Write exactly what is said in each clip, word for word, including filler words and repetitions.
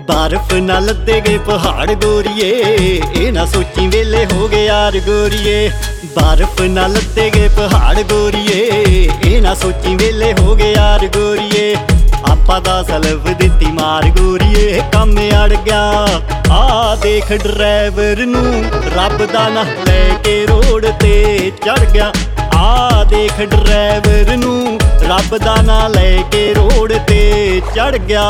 बर्फ ना लदे गए पहाड़ गोरिए, ए ना सोची वेले हो गए यार गोरिए। बर्फ ना लदे गए पहाड़ गोरिए, ए ना सोची वेले हो गए यार गोरिए। आपा दा सलफ दित्ती मार गोरिए, काम अड़ गया आ देख ड्राइवर नू, रब दा ना लैके रोड ते चढ़ गया। आ देख ड्राइवर नू, रब दा ना लैके रोड ते चढ़ गया।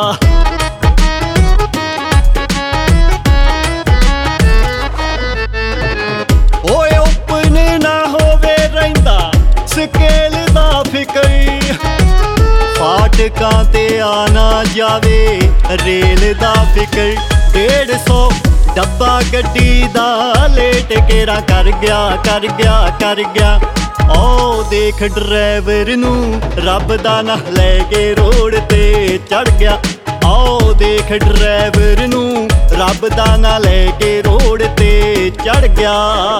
ओए ओपन ना होवे रहिंदा स्केल दा फिकर, फाटकां ते आना जावे रेल दा फिकर। डेढ़ सौ डब्बा गड्डी दा लेट केरा कर गया कर गया कर गया। ओ देख ड्राइवर नू, रब दा ना लैके रोड ते चढ़ गया। आओ देख ड्राइवर नू, रब दा ना लैके रोड ते चढ़ गया।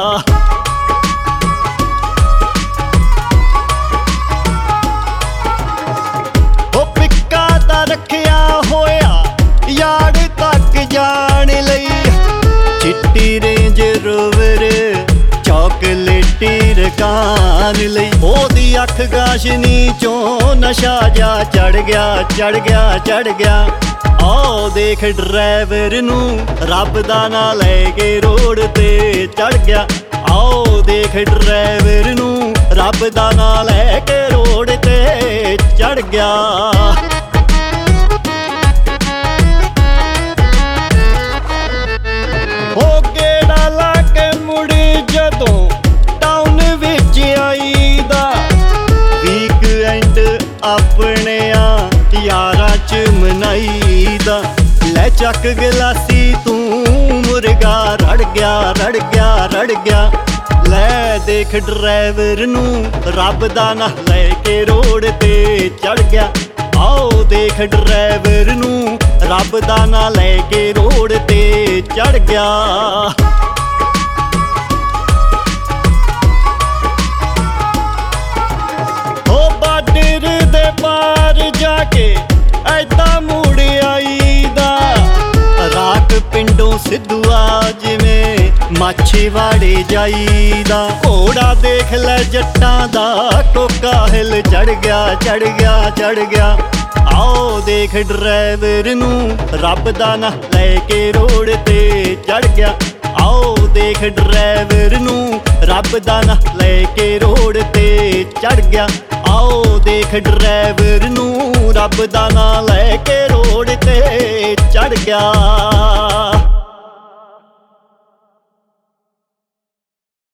ओ पिक्का दा रखिया होया यार तक जान लई, चिट्टी रेंज रोवर चॉकलेटी रकान लई। ओदी अख गाशनी चों नशा जा चढ़ गया चढ़ गया चढ़ गया। आओ देख ड्राइवर नू, रब दा ना लैके रोड ते चढ़ गया। आओ देख ड्राइवर नू, रब दा ना लैके रोड ते चढ़ गया। हो गेड़ा ला के मुड़ी जदों टाउन विच आईदा, वीकेंड अपने यारां च मनाईदा। लै चक गलासी तू मुर्गा रड़ गया रड़ गया रड़ गया। लै देख ड्राइवर नू, रब दा ना लैके रोड ते चढ़ गया। आओ देख ड्राइवर नू, रब दा ना लैके रोड ते चढ़ गया। ओ बार्डर दे पार जाके ऐदा मुड़ आईदा, राख पिंडों सिद्धूआ जिवें माछीवाड़े जाईदा। घोड़ा देख लै जट्टां दा, कोका हिल चढ़ गया चढ़ गया चढ़ गया। आओ देख ड्राइवर नू, रब दा ना लैके रोड ते चढ़ गया। आओ देख ड्राइवर नू, रब दा ना लैके रोड ते चढ़ गया। आओ देख ड्राइवर नू, रब दा ना लैके रोड ते चढ़ गया।